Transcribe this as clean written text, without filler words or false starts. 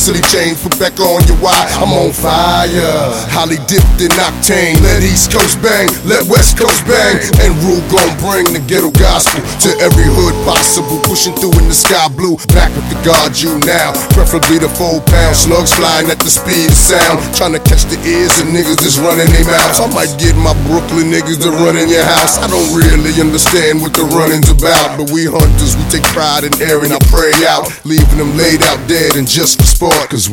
silly chain, put back on your why. I'm on fire, highly dipped in octane. Let East Coast bang, let West Coast bang, and Rule gon' bring the ghetto gospel to every hood possible. Pushing through in the sky blue, back with the guard you now. Preferably the 4 pound slugs flying at the speed of sound, trying to catch the ears of niggas just running their mouths. I might get my Brooklyn niggas to run in your house. I don't really understand what the running's about, but we hunters, we take pride in airing our prey out, leaving them laid out dead and just for sport. Cause